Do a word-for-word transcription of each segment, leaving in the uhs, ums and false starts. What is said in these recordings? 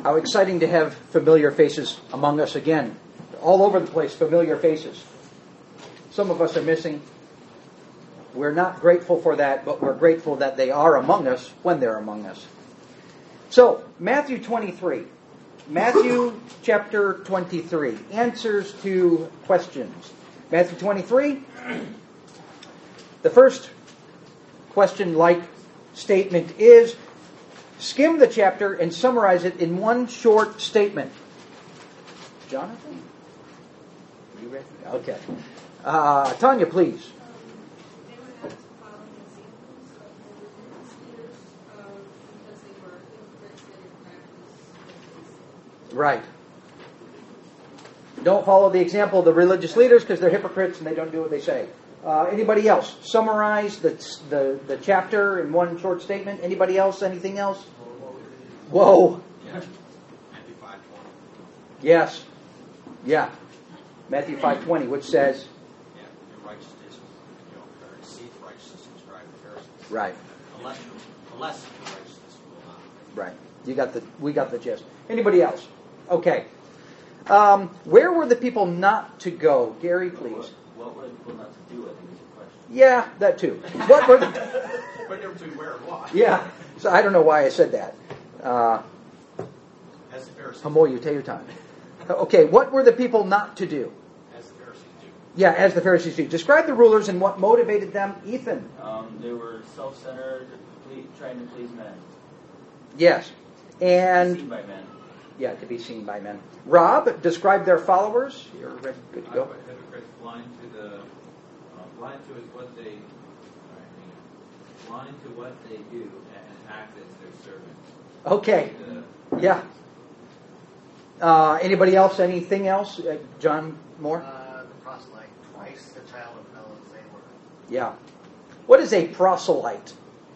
How exciting to have familiar faces among us again. All over the place, familiar faces. Some of us are missing. We're not grateful for that, but we're grateful that they are among us when they're among us. So, Matthew twenty-three. Matthew chapter twenty-three. Answers to questions. Matthew twenty-three. The first question-like statement is, skim the chapter and summarize it in one short statement. Jonathan? Are you ready? Okay. Uh, Tanya, please. They were not to follow the examples of the religious leaders uh, because they were hypocrites that didn't practice what they said. Right. Don't follow the example of the religious leaders because they're hypocrites and they don't do what they say. Uh, anybody else? Summarize the, the the chapter in one short statement. Anybody else? Anything else? Whoa. Matthew five twenty. Yes. Yeah. Matthew five twenty, which says... Yeah, your righteousness, you know, receive righteousness inscribed in the Pharisees. Right. Unless, unless your righteousness will not. Right. You got the. We got the gist. Anybody else? Okay. Um, where were the people not to go? Gary, please. What were the people not to do, I think is the question. Yeah, that too. What were the... But never between where and why. Yeah. So I don't know why I said that. Uh, As the Pharisees. Hamoy, you take your time. Okay, what were the people not to do? As the Pharisees do. Yeah, as the Pharisees do. Describe the rulers and what motivated them. Ethan. Um, they were self-centered, ple- trying to please men. Yes. And... Seen by men. Yeah, to be seen by men. Rob, describe their followers. You're ready, good to go. Hypocrites blind to the uh, blind to what they sorry, hang on. blind to what they do and act as their servants. Okay. Uh, Yeah. Uh, anybody else? Anything else? Uh, John Moore? Uh, the proselyte, twice the child of hell as they were. Yeah. What is a proselyte?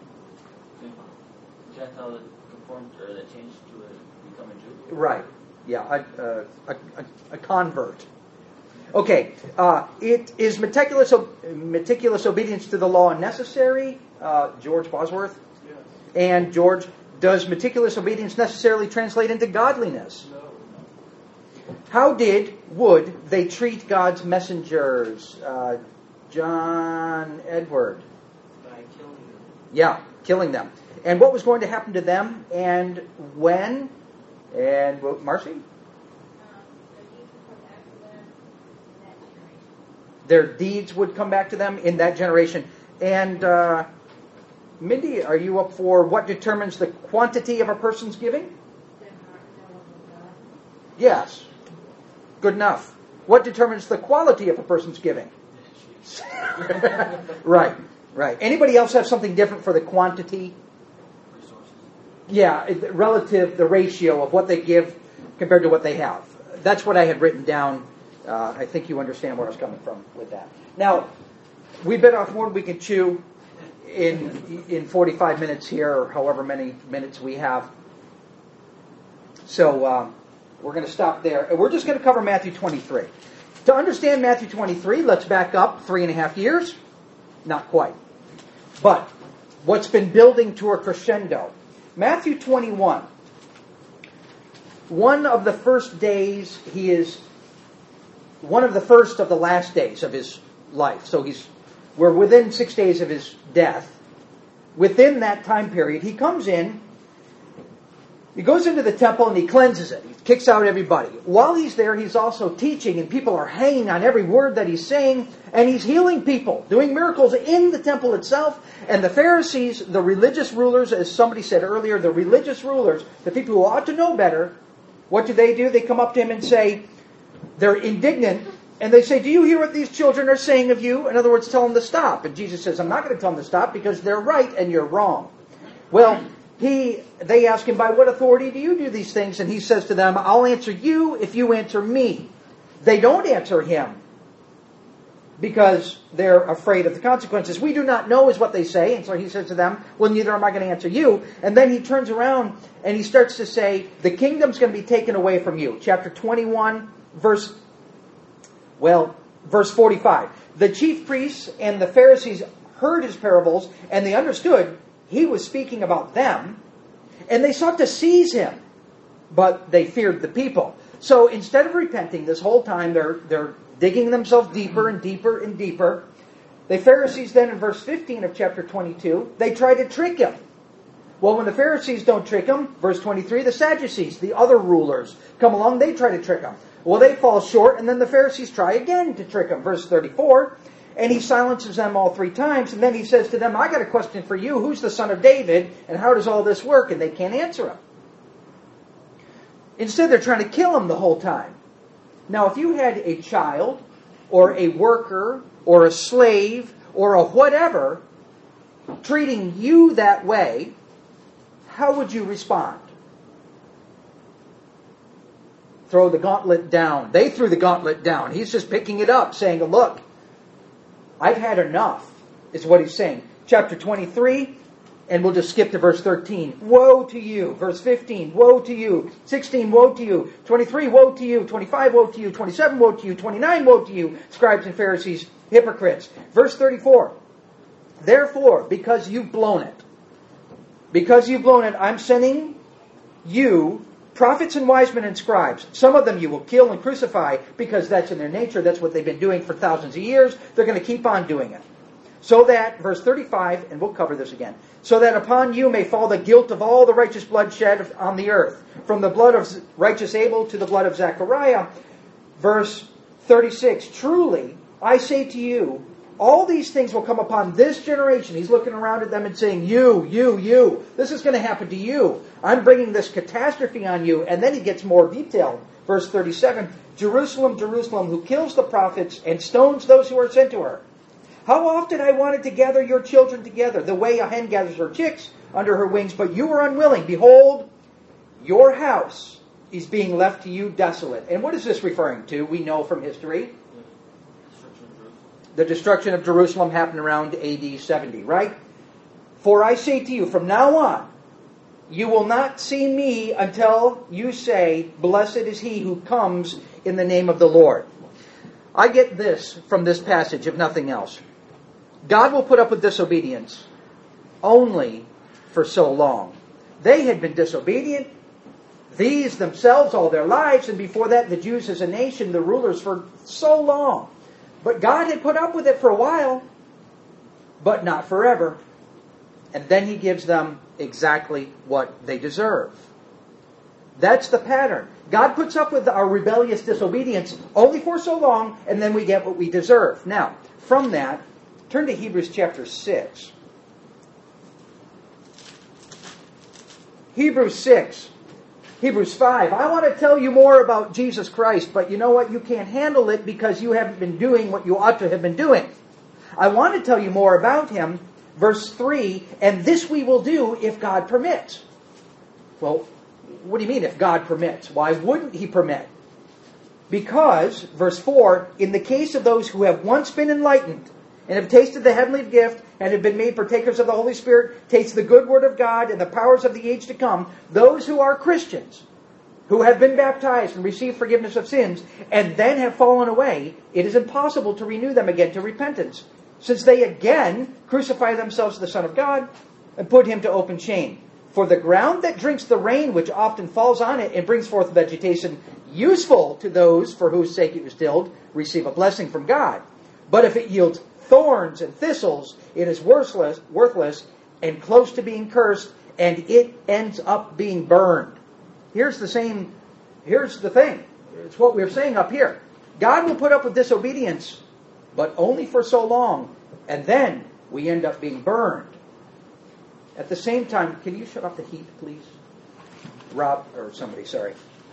Gentile that conformed or that changed to a, become a Jew. Right. Yeah, a, a, a, a convert. Okay. Uh, it is meticulous meticulous obedience to the law necessary. Uh, George Bosworth. Yes. And George, does meticulous obedience necessarily translate into godliness? No. How did, would they treat God's messengers? Uh, John Edward. By killing them. Yeah, killing them. And what was going to happen to them and when? And well, Marcy? Um, their deeds would come back to them in that generation. Their deeds would come back to them in that generation. And uh, Mindy, are you up for what determines the quantity of a person's giving? Their heart and their love of God. Yes. Good enough. What determines the quality of a person's giving? Right, right. Anybody else have something different for the quantity? Resources. Yeah, it- relative, the ratio of what they give compared to what they have. That's what I had written down. Uh, I think you understand where I was coming from with that. Now, we bit off more than we can chew in in forty-five minutes here, or however many minutes we have. So um, we're going to stop there. And we're just going to cover Matthew twenty-three. To understand Matthew twenty-three, let's back up three and a half years. Not quite. But what's been building to a crescendo. Matthew twenty-one. One of the first days, he is one of the first of the last days of his life. So he's we're within six days of his death. Within that time period, he comes in, he goes into the temple and he cleanses it. He kicks out everybody. While he's there, he's also teaching, and people are hanging on every word that he's saying, and he's healing people, doing miracles in the temple itself. And the Pharisees, the religious rulers, as somebody said earlier, the religious rulers, the people who ought to know better, what do they do? They come up to him and say, they're indignant, and they say, do you hear what these children are saying of you? In other words, tell them to stop. And Jesus says, I'm not going to tell them to stop because they're right and you're wrong. Well, he, they ask him, by what authority do you do these things? And he says to them, I'll answer you if you answer me. They don't answer him because they're afraid of the consequences. We do not know is what they say. And so he says to them, well, neither am I going to answer you. And then he turns around and he starts to say, the kingdom's going to be taken away from you. Chapter twenty-one, verse, well, verse forty-five. The chief priests and the Pharisees heard his parables, and they understood he was speaking about them, and they sought to seize him. but they feared the people. So instead of repenting this whole time, they're, they're digging themselves deeper and deeper and deeper. The Pharisees then in verse fifteen of chapter twenty-two, they try to trick him. Well, when the Pharisees don't trick him, verse twenty-three, the Sadducees, the other rulers, come along, they try to trick him. Well, they fall short, and then the Pharisees try again to trick him. Verse thirty-four, and he silences them all three times, and then he says to them, I got a question for you. Who's the son of David, and how does all this work? And they can't answer him. Instead, they're trying to kill him the whole time. Now, if you had a child, or a worker, or a slave, or a whatever, treating you that way, how would you respond? Throw the gauntlet down. They threw the gauntlet down. He's just picking it up, saying, look, I've had enough, is what he's saying. Chapter twenty-three, and we'll just skip to verse thirteen. Woe to you. Verse fifteen, woe to you. sixteen, woe to you. twenty-three, woe to you. twenty-five, woe to you. twenty-seven, woe to you. twenty-nine, woe to you. Scribes and Pharisees, hypocrites. Verse thirty-four, therefore, because you've blown it, because you've blown it, I'm sending you prophets and wise men and scribes. Some of them you will kill and crucify because that's in their nature. That's what they've been doing for thousands of years. They're going to keep on doing it. So that, verse thirty-five, and we'll cover this again, so that upon you may fall the guilt of all the righteous blood shed on the earth, from the blood of righteous Abel to the blood of Zechariah. Verse thirty-six, truly, I say to you, all these things will come upon this generation. He's looking around at them and saying, you, you, you. This is going to happen to you. I'm bringing this catastrophe on you. And then he gets more detailed. Verse thirty-seven, Jerusalem, Jerusalem, who kills the prophets and stones those who are sent to her. How often I wanted to gather your children together, the way a hen gathers her chicks under her wings, but you were unwilling. Behold, your house is being left to you desolate. And what is this referring to? We know from history. The destruction of Jerusalem happened around A D seventy, right? For I say to you, from now on, you will not see me until you say, blessed is he who comes in the name of the Lord. I get this from this passage, if nothing else. God will put up with disobedience only for so long. They had been disobedient, these themselves, all their lives, and before that, the Jews as a nation, the rulers, for so long. But God had put up with it for a while, but not forever. And then he gives them exactly what they deserve. That's the pattern. God puts up with our rebellious disobedience only for so long, and then we get what we deserve. Now, from that, turn to Hebrews chapter six. Hebrews six. Hebrews five. I want to tell you more about Jesus Christ, but you know what? You can't handle it because you haven't been doing what you ought to have been doing. I want to tell you more about him. Verse three, and this we will do if God permits. Well, what do you mean if God permits? Why wouldn't he permit? Because, verse four, in the case of those who have once been enlightened and have tasted the heavenly gift and have been made partakers of the Holy Spirit, taste the good word of God and the powers of the age to come, those who are Christians, who have been baptized and received forgiveness of sins, and then have fallen away, it is impossible to renew them again to repentance, since they again crucify themselves to the Son of God and put him to open shame. For the ground that drinks the rain which often falls on it and brings forth vegetation useful to those for whose sake it was tilled, receive a blessing from God. But if it yields thorns and thistles, it is worthless, worthless and close to being cursed, and it ends up being burned. Here's the same, here's the thing. It's what we're saying up here. God will put up with disobedience, but only for so long, and then we end up being burned. At the same time, can you shut off the heat, please? Rob, or somebody, sorry.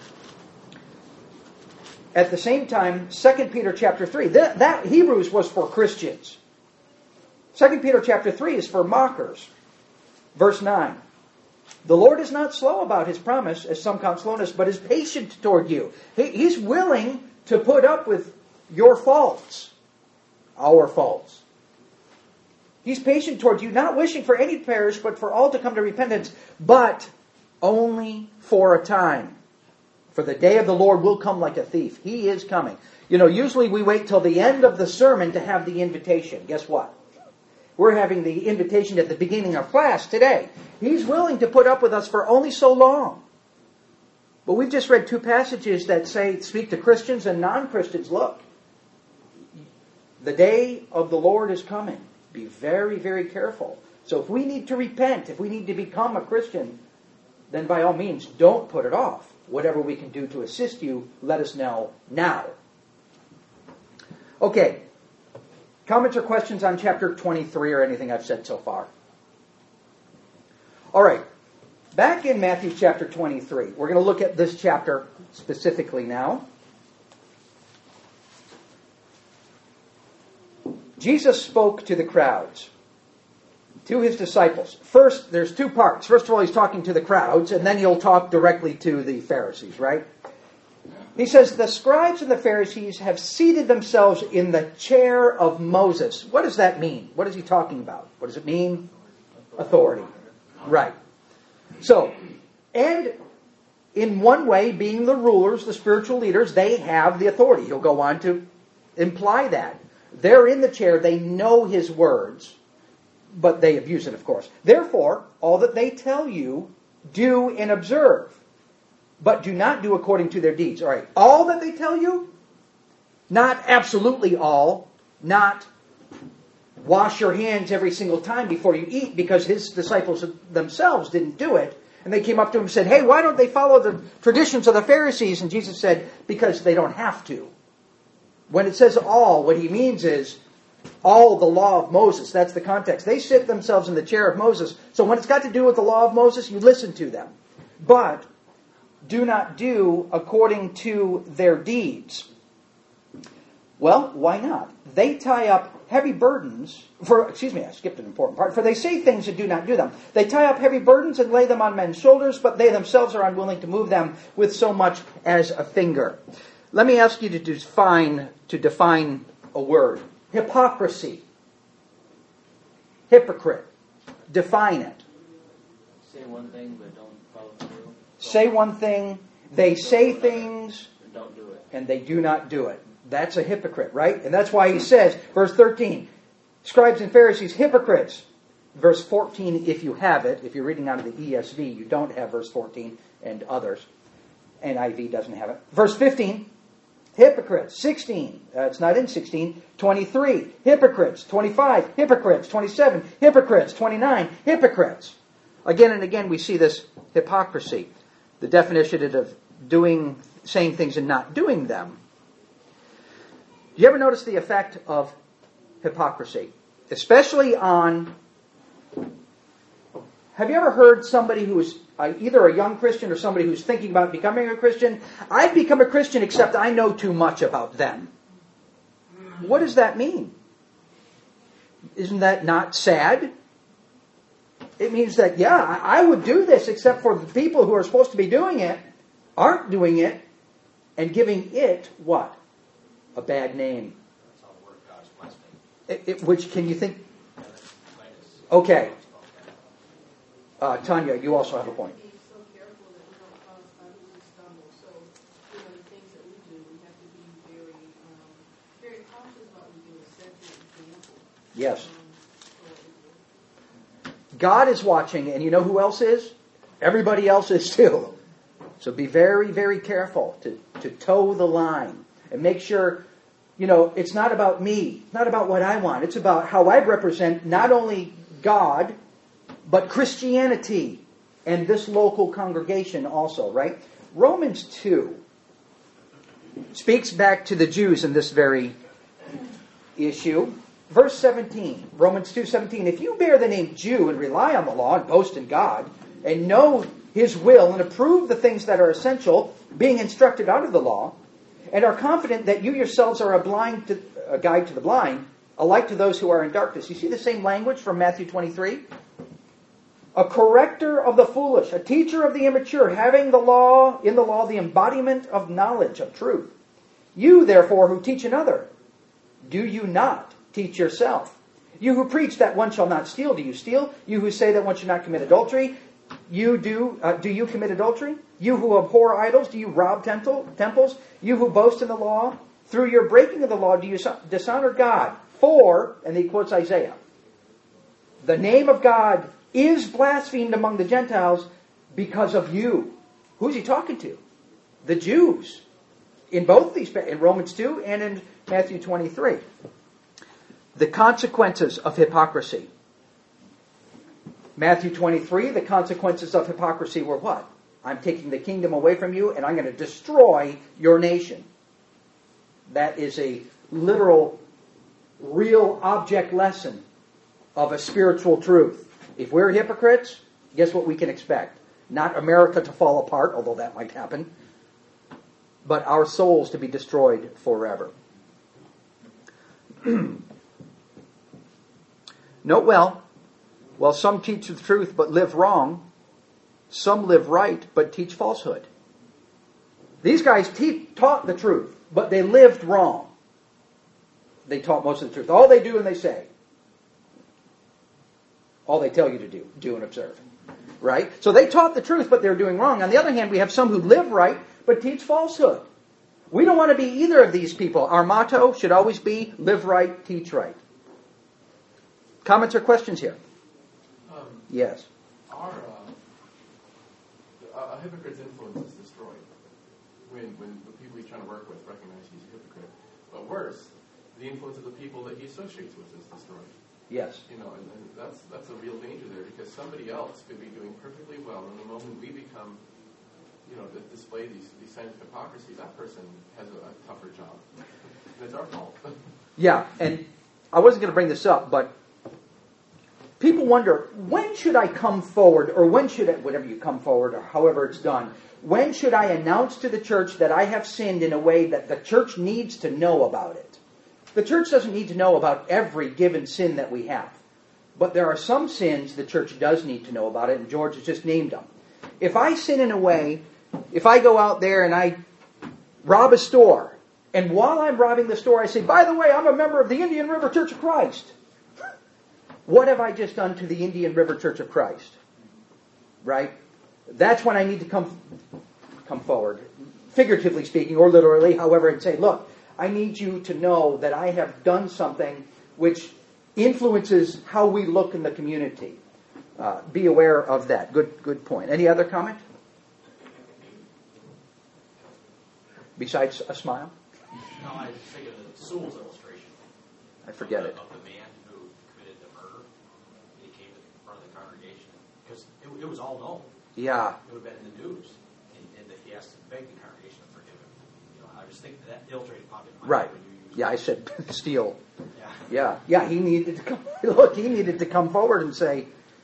At the same time, Second Peter chapter three, that, that Hebrews was for Christians. Second Peter chapter three is for mockers. Verse nine. The Lord is not slow about his promise, as some count slowness, but is patient toward you. He, he's willing to put up with your faults, our faults. He's patient toward you, not wishing for any to perish, but for all to come to repentance, but only for a time. For the day of the Lord will come like a thief. He is coming. You know, usually we wait till the end of the sermon to have the invitation. Guess what? We're having the invitation at the beginning of class today. He's willing to put up with us for only so long. But we've just read two passages that say, speak to Christians and non-Christians. Look, the day of the Lord is coming. Be very, very careful. So if we need to repent, if we need to become a Christian, then by all means, don't put it off. Whatever we can do to assist you, let us know now. Okay. Comments or questions on chapter twenty-three or anything I've said so far? All right. Back in Matthew chapter twenty-three, we're going to look at this chapter specifically now. Jesus spoke to the crowds, to his disciples. First, there's two parts. First of all, he's talking to the crowds, and then he'll talk directly to the Pharisees, right? He says, the scribes and the Pharisees have seated themselves in the chair of Moses. What does that mean? What is he talking about? What does it mean? Authority. Right. So, and in one way, being the rulers, the spiritual leaders, they have the authority. He'll go on to imply that. They're in the chair, they know his words, but they abuse it, of course. Therefore, all that they tell you, do and observe, but do not do according to their deeds. All right, all that they tell you, not absolutely all, not wash your hands every single time before you eat, because his disciples themselves didn't do it. And they came up to him and said, hey, why don't they follow the traditions of the Pharisees? And Jesus said, because they don't have to. When it says all, what he means is all the law of Moses. That's the context. They sit themselves in the chair of Moses. So when it's got to do with the law of Moses, you listen to them. But do not do according to their deeds. Well, why not? They tie up heavy burdens, for, excuse me, I skipped an important part, for they say things and do not do them. They tie up heavy burdens and lay them on men's shoulders, but they themselves are unwilling to move them with so much as a finger. Let me ask you to define, to define a word. Hypocrisy. Hypocrite. Define it. Say one thing, but don't follow through. Say one thing, they say things, And don't do it. and they do not do it. That's a hypocrite, right? And that's why he says, verse thirteen, scribes and Pharisees, hypocrites. Verse fourteen, if you have it, if you're reading out of the E S V, you don't have verse fourteen, and others. N I V doesn't have it. Verse fifteen, hypocrites. sixteen, uh, it's not in sixteen. twenty-three, hypocrites. twenty-five, hypocrites. twenty-seven, hypocrites. twenty-nine, hypocrites. Again and again we see this hypocrisy. The definition of doing, saying things and not doing them. Do you ever notice the effect of hypocrisy? Especially on... Have you ever heard somebody who is uh, either a young Christian or somebody who's thinking about becoming a Christian? I've become a Christian except I know too much about them. What does that mean? Isn't that not sad? It means that, yeah, I would do this except for the people who are supposed to be doing it aren't doing it and giving it what? A bad name. That's how the word of God is blasphemed. It, it, which can you think? Minus- Okay. Uh, Tanya, you also have a point. Be so careful that we don't cause others to stumble. So, you know, the things that we do, we have to be very, um, very cautious about what we do and set the example. Yes. Um, for what we do. God is watching, and you know who else is? Everybody else is too. So be very, very careful to, to toe the line and make sure, you know, it's not about me. It's not about what I want. It's about how I represent not only God, but Christianity and this local congregation also, right? Romans two speaks back to the Jews in this very issue. Verse seventeen, Romans two seventeen, if you bear the name Jew and rely on the law and boast in God and know His will and approve the things that are essential, being instructed out of the law, and are confident that you yourselves are a blind to, a guide to the blind, a light to those who are in darkness. You see the same language from Matthew twenty-three? A corrector of the foolish, a teacher of the immature, having the law, in the law, the embodiment of knowledge, of truth. You, therefore, who teach another, do you not teach yourself? You who preach that one shall not steal, do you steal? You who say that one should not commit adultery, you do, uh, do you commit adultery? You who abhor idols, do you rob temple, temples? You who boast in the law, through your breaking of the law, do you dishonor God? For, and he quotes Isaiah, the name of God is blasphemed among the Gentiles because of you. Who's he talking to? the Jews in both these, in Romans two and in Matthew twenty-three. The consequences of hypocrisy. Matthew twenty-three, the consequences of hypocrisy were what? I'm taking the kingdom away from you and I'm going to destroy your nation. That is a literal, real object lesson of a spiritual truth. If we're hypocrites, guess what we can expect? Not America to fall apart, although that might happen, but our souls to be destroyed forever. Note well, while some teach the truth but live wrong, some live right but teach falsehood. These guys te- taught the truth, but they lived wrong. They taught most of the truth. All they do and they say. All they tell you to do, do and observe. Right? So they taught the truth, but they're doing wrong. On the other hand, we have some who live right, but teach falsehood. We don't want to be either of these people. Our motto should always be, live right, teach right. Comments or questions here? Um, Yes. Our, uh, a hypocrite's influence is destroyed when, when the people he's trying to work with recognize he's a hypocrite. But worse, the influence of the people that he associates with is destroyed. Yes. You know, and, and that's that's a real danger there, because somebody else could be doing perfectly well, and the moment we become, you know, that display these these signs of hypocrisy, that person has a, a tougher job. And it's our fault. Yeah, and I wasn't going to bring this up, but people wonder, when should I come forward, or when should I, whatever you come forward, or however it's done, when should I announce to the church that I have sinned in a way that the church needs to know about it? The church doesn't need to know about every given sin that we have. But there are some sins the church does need to know about it, and George has just named them. If I sin in a way, if I go out there and I rob a store, and while I'm robbing the store I say, by the way, I'm a member of the Indian River Church of Christ. What have I just done to the Indian River Church of Christ? Right? That's when I need to come, come forward, figuratively speaking, or literally, however, and say, look, I need you to know that I have done something which influences how we look in the community. Uh, be aware of that. Good, good point. Any other comment? Besides a smile? No, I was thinking of the Sewell's illustration. I forget of it. the, Of the man who committed the murder. He came to the front of the congregation because it, it was all known. Yeah. It would have been in the news, and, and that he has to beg the congregation to forgive him. You know, I was thinking that illustrated popped in my Right. mind when you used Yeah, I said steal. Yeah. Yeah, yeah. He needed to come. Look, he needed to come forward and say,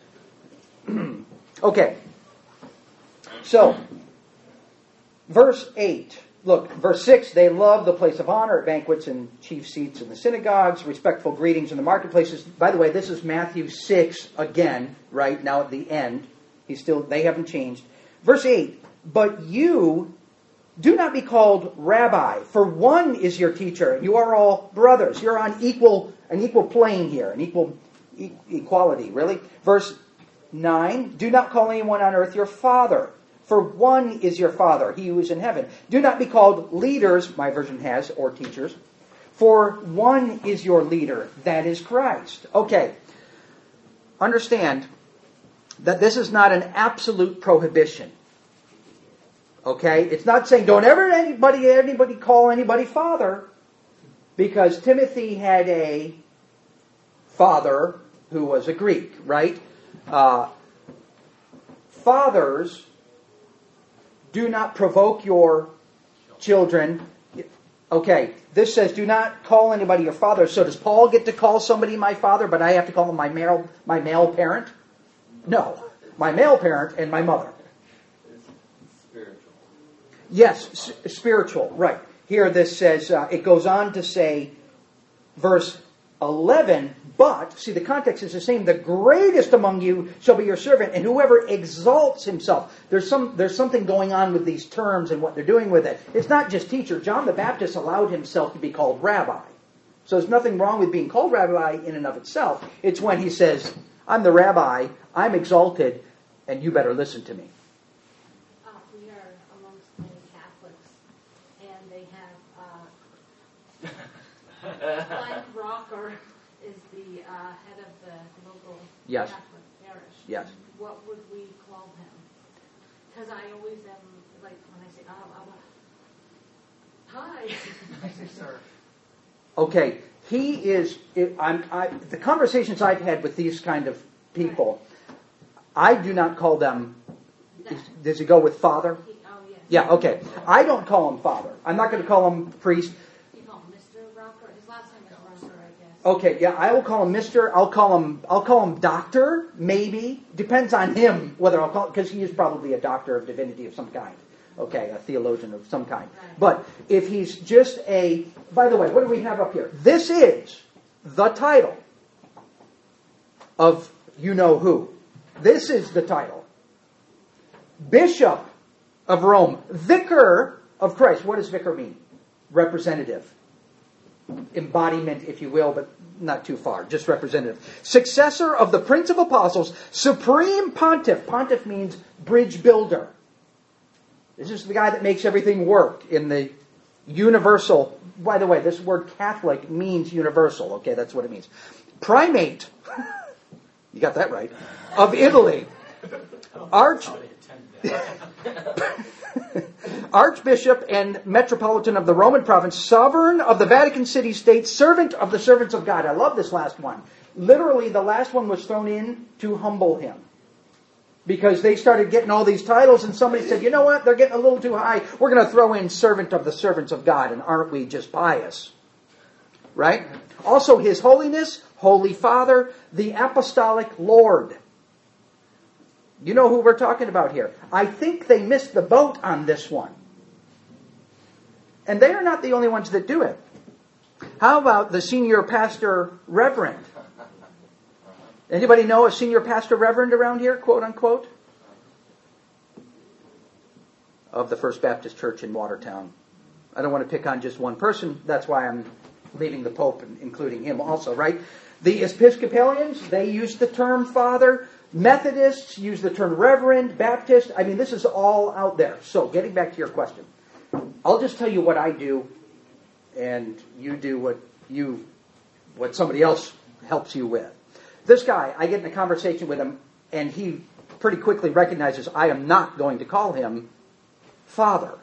okay. So, verse eight. Look, verse six, they love the place of honor at banquets and chief seats in the synagogues, respectful greetings in the marketplaces. By the way, this is Matthew six again, right now at the end. He's still, they haven't changed. Verse eight, but you do not be called rabbi, for one is your teacher. You are all brothers. You're on equal, an equal plane here, an equal e- equality, really. Verse nine, do not call anyone on earth your father. For one is your Father, he who is in heaven. Do not be called leaders, my version has, or teachers. For one is your leader, that is Christ. Okay. Understand that this is not an absolute prohibition. Okay? It's not saying don't ever anybody anybody call anybody father, because Timothy had a father who was a Greek, right? Uh, fathers, do not provoke your children. Okay, this says do not call anybody your father. So does Paul get to call somebody my father, but I have to call him my male, my male parent? No. My male parent and my mother. Spiritual. Yes, s- spiritual, right. Here this says, uh, it goes on to say, verse eleven, but, see the context is the same, the greatest among you shall be your servant, and whoever exalts himself. There's some there's something going on with these terms and what they're doing with it. It's not just teacher. John the Baptist allowed himself to be called rabbi. So there's nothing wrong with being called rabbi in and of itself. It's when he says, I'm the rabbi, I'm exalted, and you better listen to me. Uh, we are amongst many Catholics, and they have uh, Glenn Rocker is the uh, head of the local Yes. Catholic parish. Yes. What would we call him? Because I always am, like, when I say, oh, I'm a Hi. Nice, sir. Okay, he is. It, I'm, I, the conversations I've had with these kind of people, I do not call them. Does he go with father? He, oh, yes. Yeah. Okay. I don't call him father. I'm not going to call him priest. You call him Mister Rocker? His last name is Rocker, I guess. Okay. Yeah. I will call him Mister I'll call him. I'll call him Doctor. Maybe depends on him whether I'll call because he is probably a doctor of divinity of some kind. Okay, a theologian of some kind. Right. But if he's just a, by the way, what do we have up here? This is the title of you know who. This is the title. Bishop of Rome. Vicar of Christ. What does vicar mean? Representative. Embodiment, if you will, but not too far. Just representative. Successor of the Prince of Apostles. Supreme Pontiff. Pontiff means bridge builder. This is the guy that makes everything work in the universal. By the way, this word Catholic means universal. Okay, that's what it means. Primate. You got that right. Of Italy. Arch. Archbishop and Metropolitan of the Roman province. Sovereign of the Vatican City State. Servant of the servants of God. I love this last one. Literally, the last one was thrown in to humble him. Because they started getting all these titles and somebody said, you know what, they're getting a little too high. We're going to throw in servant of the servants of God. And aren't we just pious? Right? Also, His Holiness, Holy Father, the Apostolic Lord. You know who we're talking about here. I think they missed the boat on this one. And they are not the only ones that do it. How about the senior pastor reverend? Anybody know a senior pastor reverend around here, quote unquote? Of the First Baptist Church in Watertown. I don't want to pick on just one person. That's why I'm leaving the Pope and including him also, right? The Episcopalians, they use the term father. Methodists use the term reverend. Baptist, I mean, this is all out there. So, getting back to your question. I'll just tell you what I do, and you do what you, what somebody else helps you with. This guy, I get in a conversation with him, and he pretty quickly recognizes I am not going to call him father.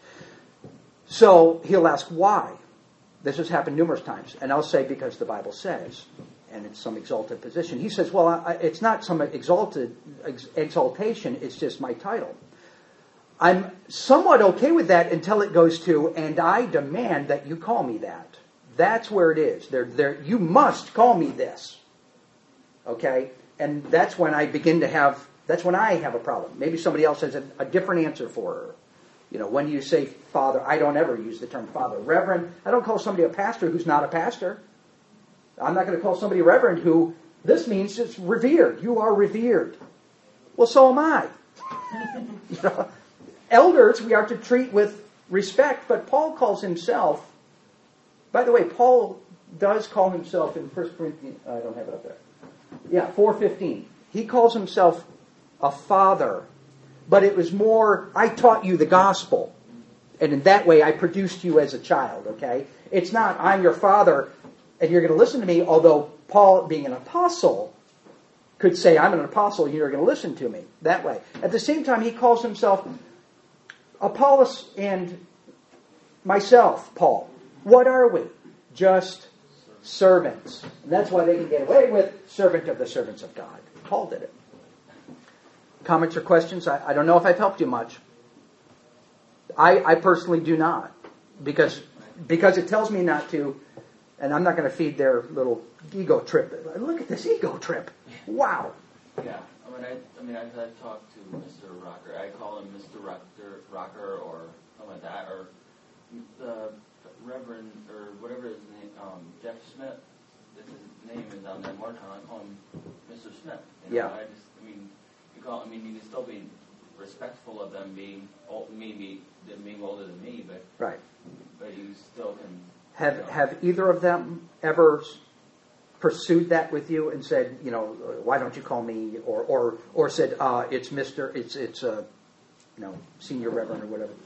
So he'll ask why. This has happened numerous times. And I'll say, because the Bible says, and it's some exalted position. He says, well, I, it's not some exalted ex- exaltation, it's just my title. I'm somewhat okay with that until it goes to, and I demand that you call me that. That's where it is. There, there, you must call me this. Okay? And that's when I begin to have, that's when I have a problem. Maybe somebody else has a, a different answer for her. You know, when you say father, I don't ever use the term father. Reverend, I don't call somebody a pastor who's not a pastor. I'm not going to call somebody reverend who, this means it's revered. You are revered. Well, so am I. You know, elders we are to treat with respect, but Paul calls himself, by the way, Paul does call himself in First Corinthians, I don't have it up there. Yeah, four fifteen. He calls himself a father, but it was more, I taught you the gospel. And in that way, I produced you as a child, okay? It's not, I'm your father, and you're going to listen to me, although Paul, being an apostle, could say, I'm an apostle, and you're going to listen to me. That way. At the same time, he calls himself Apollos and myself, Paul. What are we? Just servants. And that's why they can get away with servant of the servants of God. Paul did it. Comments or questions? I, I don't know if I've helped you much. I, I personally do not. Because, because it tells me not to, and I'm not going to feed their little ego trip. Look at this ego trip. Wow. Yeah. I mean, I, I mean, I've had talked to Mister Rocker. I call him Mister Rocker, Rocker or something like that, or the Reverend, or whatever his name, um, Jeff Smith, that his name is on that Morton. I call him Mister Smith. You know, Yeah. I just, I mean, you call, I mean, you can still be respectful of them being, old, maybe them being older than me, but Right. but you still can. Have you know, have either of them ever pursued that with you and said, you know, why don't you call me, or or or said, uh, it's Mister, it's it's uh, you know, senior reverend or whatever?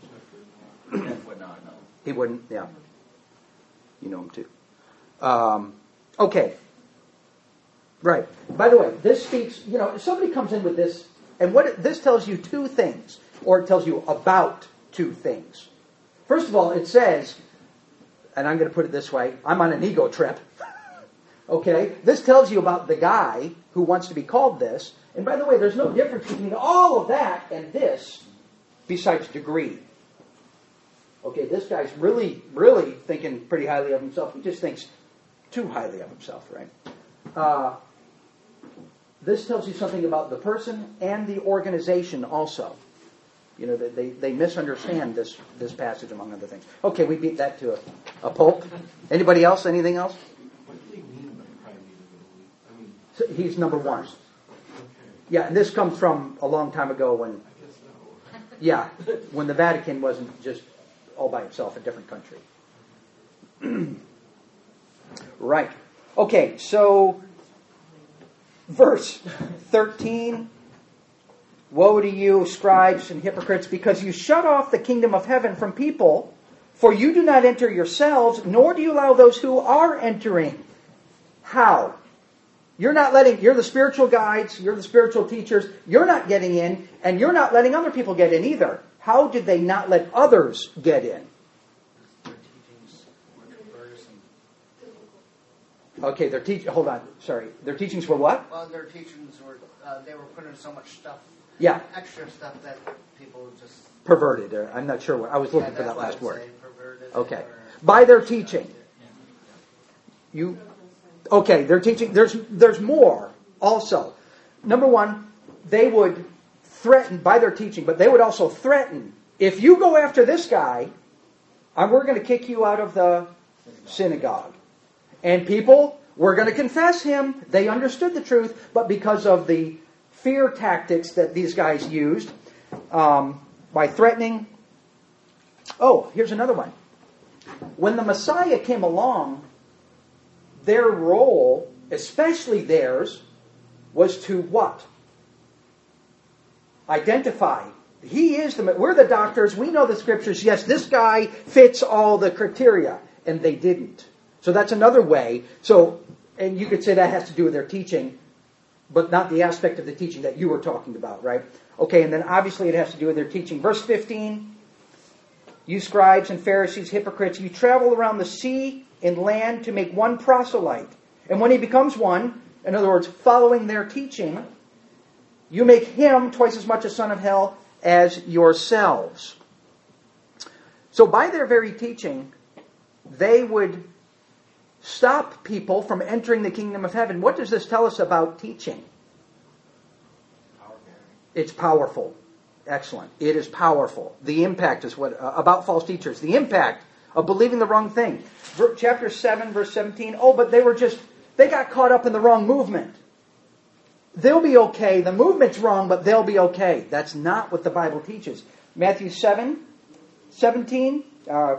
Jeff would not know. He wouldn't. Yeah. You know him too. Um, okay. Right. By the way, this speaks. You know, if somebody comes in with this, and what it, this tells you two things, or it tells you about two things. first of all, it says, and I'm going to put it this way, I'm on an ego trip. Okay? This tells you about the guy who wants to be called this. And by the way, there's no difference between all of that and this besides degree. Okay, this guy's really, really thinking pretty highly of himself. He just thinks too highly of himself, right? Uh, this tells you something about the person and the organization also. You know, they, they misunderstand this, this passage, among other things. Okay, we beat that to a, a pulp. Anybody else? Anything else? What do they mean by primeval? I mean, So he's number one. okay. Yeah, and this comes from a long time ago when, I guess no. yeah, when the Vatican wasn't just all by itself, a different country. Right. Okay, so verse thirteen. Woe to you, scribes and hypocrites, because you shut off the kingdom of heaven from people, for you do not enter yourselves, nor do you allow those who are entering. How? You're not letting, you're the spiritual guides, you're the spiritual teachers, you're not getting in, and you're not letting other people get in either. How did they not let others get in? Their teachings were conversion. Okay, their teach. Hold on, sorry. Their teachings were what? Well, their teachings were, uh, they were putting so much stuff, Yeah, extra stuff that people just. perverted. Or I'm not sure what, I was looking Yeah, for that's that what last I'd word. say, perverted Okay. or- By their teaching. You, okay, their teaching, there's, there's more also. Number one, they would threaten by their teaching, but they would also threaten, if you go after this guy, and we're going to kick you out of the synagogue. And people were going to confess him. They understood the truth, but because of the fear tactics that these guys used, um, by threatening. Oh, here's another one. When the Messiah came along, their role, especially theirs, was to what? Identify. He is the, we're the doctors, we know the scriptures, yes, this guy fits all the criteria, and they didn't. So that's another way. So, and you could say that has to do with their teaching, but not the aspect of the teaching that you were talking about, right? Okay, and then obviously it has to do with their teaching. Verse fifteen, you scribes and Pharisees, hypocrites, you travel around the sea and land to make one proselyte. And when he becomes one, in other words, following their teaching, you make him twice as much a son of hell as yourselves. So by their very teaching, they would stop people from entering the kingdom of heaven. What does this tell us about teaching? It's powerful. Excellent. It is powerful. The impact is what, uh, about false teachers. The impact of believing the wrong thing. Ver, chapter seven, verse seventeen. Oh, but they were just, they got caught up in the wrong movement. They'll be okay. The movement's wrong, but they'll be okay. That's not what the Bible teaches. Matthew seven, seventeen. Uh,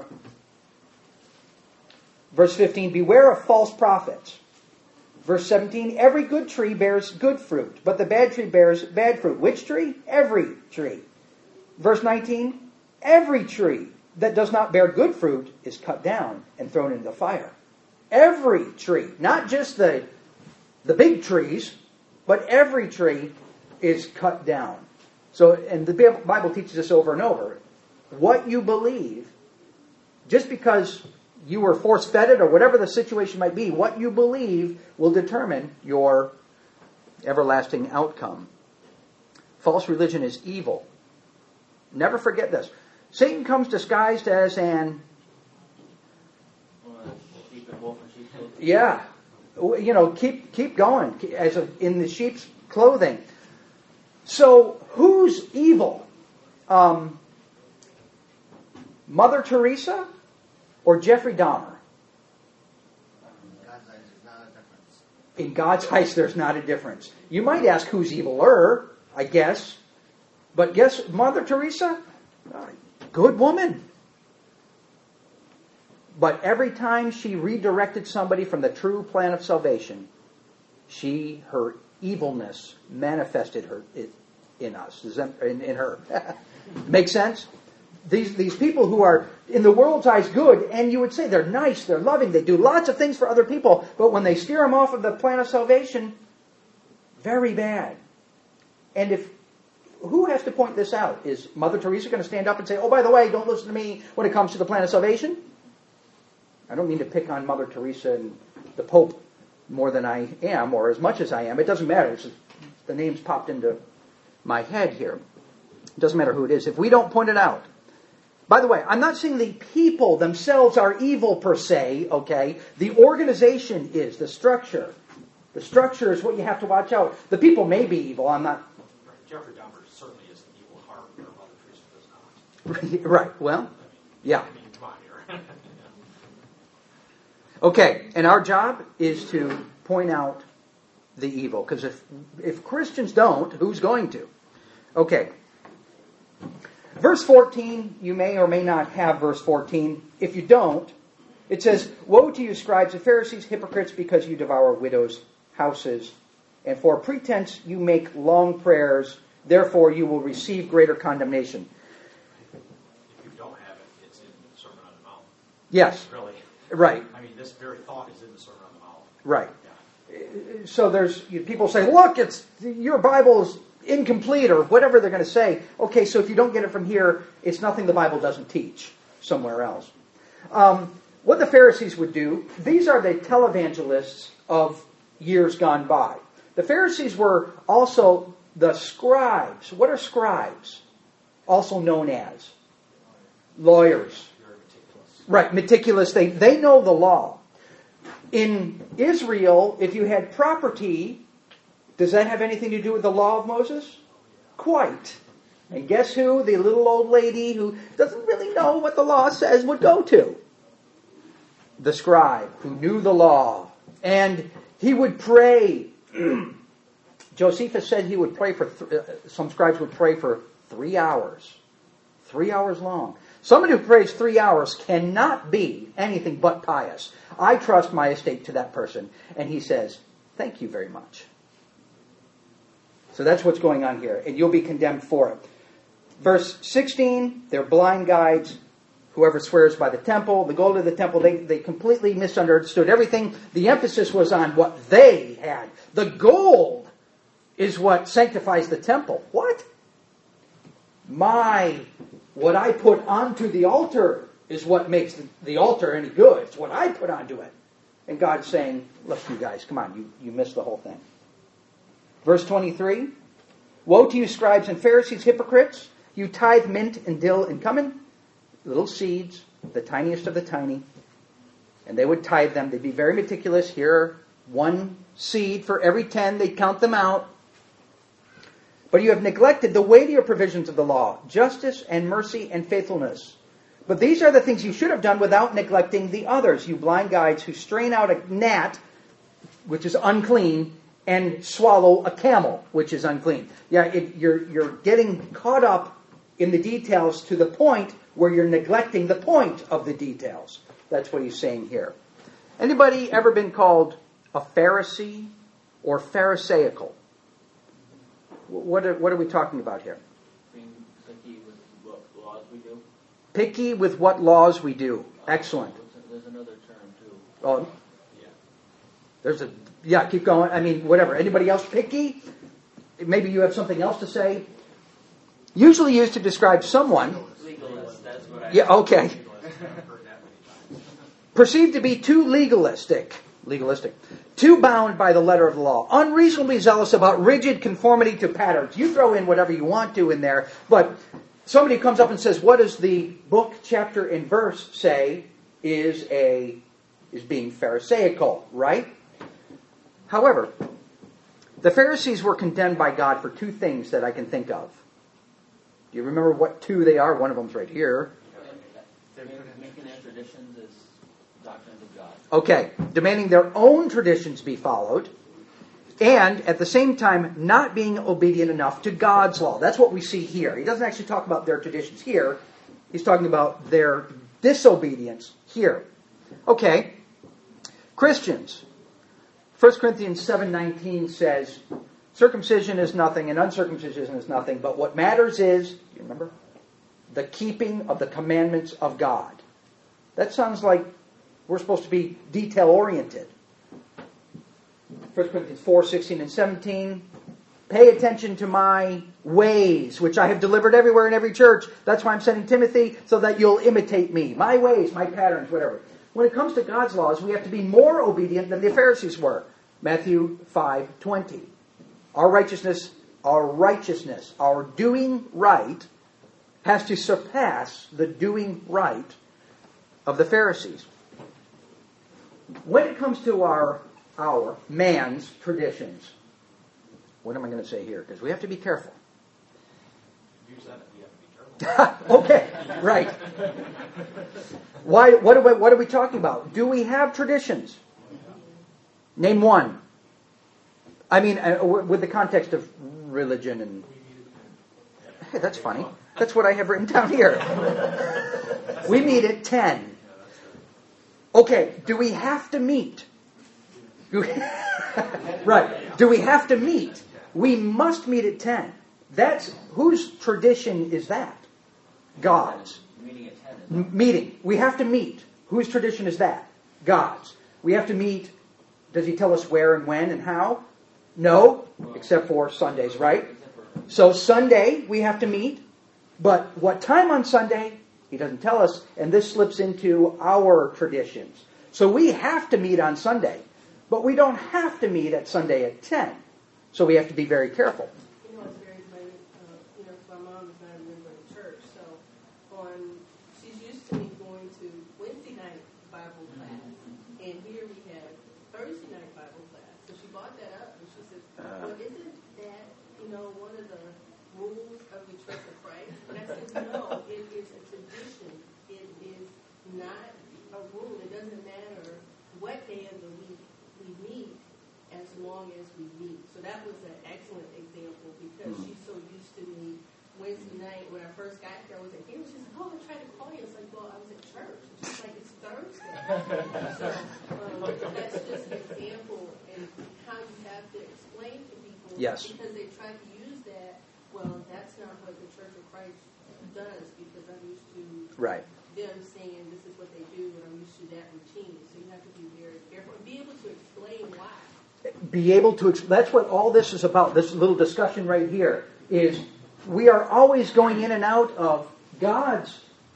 verse fifteen. Beware of false prophets. Verse seventeen, every good tree bears good fruit, but the bad tree bears bad fruit. Which tree? Every tree. Verse nineteen, every tree that does not bear good fruit is cut down and thrown into the fire. Every tree, not just the, the big trees, but every tree is cut down. So, and the Bible teaches us over and over, what you believe, just because you were force-fed it or whatever the situation might be, what you believe will determine your everlasting outcome. False religion is evil. Never forget this. Satan comes disguised as an, Sheep and wolf and sheep's clothing. yeah, you know, keep keep going as a, in the sheep's clothing. So who's evil? Um, Mother Teresa or Jeffrey Dahmer? God's eyes, there's not a difference. In God's eyes, there's not a difference. You might ask who's eviler, I guess. But guess, Mother Teresa? Uh, good woman. But every time she redirected somebody from the true plan of salvation, she, her evilness manifested her in us, in, in her. Make sense? These, these people who are, in the world's eyes, good, and you would say they're nice, they're loving, they do lots of things for other people, but when they steer them off of the plan of salvation, very bad. And if who has to point this out? Is Mother Teresa going to stand up and say, oh, by the way, don't listen to me when it comes to the plan of salvation? I don't mean to pick on Mother Teresa and the Pope more than I am, or as much as I am. It doesn't matter. It's just, the name's popped into my head here. It doesn't matter who it is. If we don't point it out. By the way, I'm not saying the people themselves are evil per se, okay? The organization is, the structure. The structure is what you have to watch out. The people may be evil. I'm not... Jeffrey Dahmer certainly is an evil heart, where Mother Teresa does not. Right, well, I mean, yeah. I mean, come on here. Okay, and our job is to point out the evil. Because if, if Christians don't, who's going to? Okay. Verse fourteen, you may or may not have verse fourteen. If you don't, it says, woe to you, scribes and Pharisees, hypocrites, because you devour widows' houses. And for pretense you make long prayers, therefore you will receive greater condemnation. If you don't have it, it's in the Sermon on the Mount. Yes. Really. Right. I mean, this very thought is in the Sermon on the Mount. Right. Yeah. So there's people say, look, it's your Bible is incomplete, or whatever they're going to say. Okay, so if you don't get it from here, it's nothing the Bible doesn't teach somewhere else. Um, what the Pharisees would do, these are the televangelists of years gone by. The Pharisees were also the scribes. What are scribes? Also known as lawyers. Very meticulous. Right, meticulous. They, they know the law. In Israel, if you had property, does that have anything to do with the law of Moses? Quite. And guess who the little old lady who doesn't really know what the law says would go to? The scribe who knew the law. And he would pray. Josephus said he would pray for, th- uh, some scribes would pray for three hours. Three hours long. Somebody who prays three hours cannot be anything but pious. I trust my estate to that person. And he says, thank you very much. So that's what's going on here. And you'll be condemned for it. Verse sixteen, they're blind guides. Whoever swears by the temple, the gold of the temple, they, they completely misunderstood everything. The emphasis was on what they had. The gold is what sanctifies the temple. What? My, what I put onto the altar is what makes the, the altar any good. It's what I put onto it. And God's saying, look, you guys, come on, you, you missed the whole thing. Verse twenty-three, woe to you, scribes and Pharisees, hypocrites! You tithe mint and dill and cumin, little seeds, the tiniest of the tiny. And they would tithe them. They'd be very meticulous. Here, one seed for every ten. They'd count them out. But you have neglected the weightier provisions of the law, justice and mercy and faithfulness. But these are the things you should have done without neglecting the others, you blind guides who strain out a gnat, which is unclean, and swallow a camel, which is unclean. Yeah, it, you're you're getting caught up in the details to the point where you're neglecting the point of the details. That's what he's saying here. Anybody ever been called a Pharisee or Pharisaical? What are, what are we talking about here? Being picky with what laws we do. Picky with what laws we do. Excellent. There's another term too. Oh, yeah. There's a yeah. Keep going. I mean, whatever. Anybody else picky? Maybe you have something else to say. Usually used to describe someone. Legalist. That's what I. Yeah. Okay. I've heard that many times. Perceived to be too legalistic. Legalistic. Too bound by the letter of the law. Unreasonably zealous about rigid conformity to patterns. You throw in whatever you want to in there, but somebody comes up and says, what does the book, chapter, and verse say is a is being Pharisaical, right? However, the Pharisees were condemned by God for two things that I can think of. Do you remember what two they are? One of them's right here. Making their traditions as doctrines of God. Okay, demanding their own traditions be followed, and at the same time not being obedient enough to God's law. That's what we see here. He doesn't actually talk about their traditions here. He's talking about their disobedience here. Okay, Christians. First Corinthians seven nineteen says, circumcision is nothing and uncircumcision is nothing, but what matters is, do you remember? The keeping of the commandments of God. That sounds like we're supposed to be detail-oriented. First Corinthians four sixteen and seventeen. Pay attention to my ways, which I have delivered everywhere in every church. That's why I'm sending Timothy, so that you'll imitate me. My ways, my patterns, whatever. When it comes to God's laws, we have to be more obedient than the Pharisees were. Matthew five twenty. Our righteousness, our righteousness, our doing right has to surpass the doing right of the Pharisees. When it comes to our, our man's traditions, what am I going to say here? Because we have to be careful. You said it, we have to be careful. Okay, right. Why? What are, we, what are we talking about? Do we have traditions? Name one. I mean, uh, with the context of religion and... Hey, that's funny. That's what I have written down here. We meet at ten. Okay, do we have to meet? Do we, right. Do we have to meet? We must meet at ten. That's whose tradition is that? God's. Meeting at ten. M- meeting. We have to meet. Whose tradition is that? God's. We have to meet. Does he tell us where and when and how? No, except for Sundays, right? So Sunday we have to meet. But what time on Sunday? He doesn't tell us. And this slips into our traditions. So we have to meet on Sunday. But we don't have to meet at Sunday at ten. So we have to be very careful. You know, it's very funny. Uh, you know, my mom is not a member of the church, so on she's used to me going to Wednesday night Bible class, and here we have Thursday night Bible class. So she brought that up, and she said, "Well, isn't that you know one of the rules of the Church of Christ?" And I said, "No, it is a tradition. It is not a rule. It doesn't matter what day of the week we meet, as long as we meet." So that was an excellent example because Mm-hmm. she's so used to me Wednesday night. When I first got here, I was like, "Here," she said, "Oh, I tried to call you." It's like, "Well, I was at church." She's like, "It's Thursday." So um, that's just an example and how you have to explain to people. Yes. Because they try to use that. Well, that's not what the Church of Christ does because I'm used to Right. them saying this is what they do and I'm used to that routine. So you have to be very careful and be able to explain why. Be able to, that's what all this is about, this little discussion right here, is we are always going in and out of God's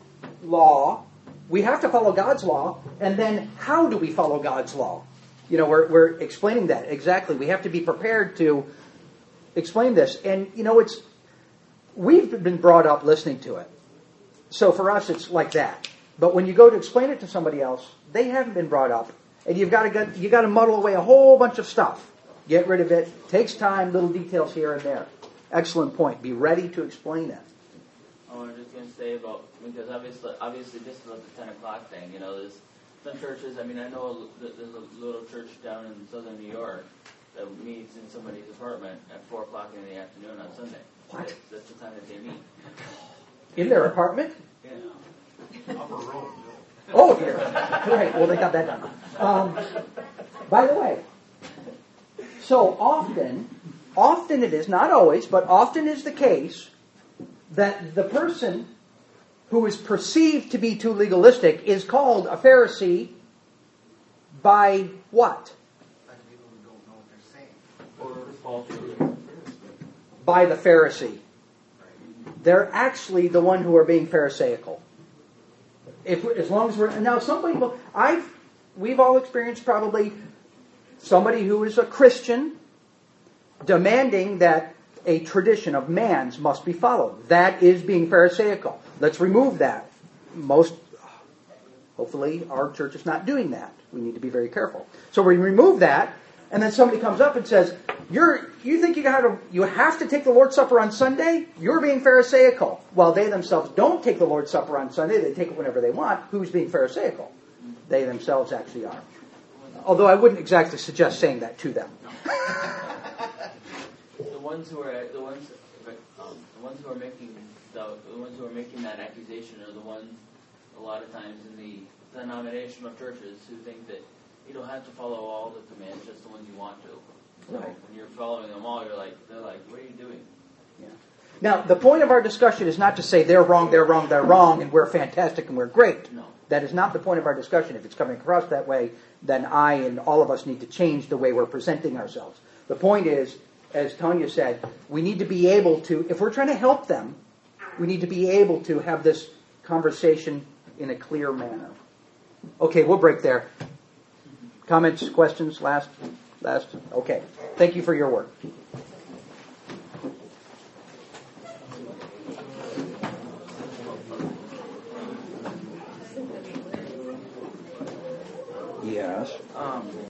law. We have to follow God's law, and then how do we follow God's law? You know, we're, we're explaining that, exactly. We have to be prepared to explain this. And, you know, it's, we've been brought up listening to it. So for us, it's like that. But when you go to explain it to somebody else, they haven't been brought up. And you've got to get, you got to muddle away a whole bunch of stuff. Get rid of it. Takes time, little details here and there. Excellent point. Be ready to explain it. Oh, I was just going to say about, because obviously, obviously this is about the ten o'clock thing, you know, there's some churches, I mean, I know that there's a little church down in southern New York that meets in somebody's apartment at four o'clock in the afternoon on Sunday. What? That's, that's the time that they meet. In their apartment? Yeah. Upper room. Oh, dear. Right. Well, they got that done. Um, by the way, so often, often it is, not always, but often is the case that the person who is perceived to be too legalistic is called a Pharisee by what? By the people who don't know what they're saying. Or false religion. By the Pharisee. They're actually the one who are being Pharisaical. If as long as we're now, some people I've we've all experienced probably somebody who is a Christian demanding that a tradition of man's must be followed. That is being Pharisaical. Let's remove that. Most, hopefully, our church is not doing that. We need to be very careful. So we remove that, and then somebody comes up and says, "You're you think you got to you have to take the Lord's Supper on Sunday? You're being Pharisaical." While they themselves don't take the Lord's Supper on Sunday, they take it whenever they want. Who's being Pharisaical? They themselves actually are. Although I wouldn't exactly suggest saying that to them. The ones who are the ones, um, the ones who are making the, the ones who are making that accusation are the ones a lot of times in the denominational churches who think that you don't have to follow all the commands, just the ones you want to. So Right. when you're following them all, you're like, they're like, what are you doing? Yeah. Now, the point of our discussion is not to say they're wrong, they're wrong, they're wrong, and we're fantastic and we're great. No. That is not the point of our discussion. If it's coming across that way, then I and all of us need to change the way we're presenting ourselves. The point is, as Tanya said, we need to be able to, if we're trying to help them, we need to be able to have this conversation in a clear manner. Okay, we'll break there. Comments, questions, last? Last? Okay. Thank you for your work. Yes. Um,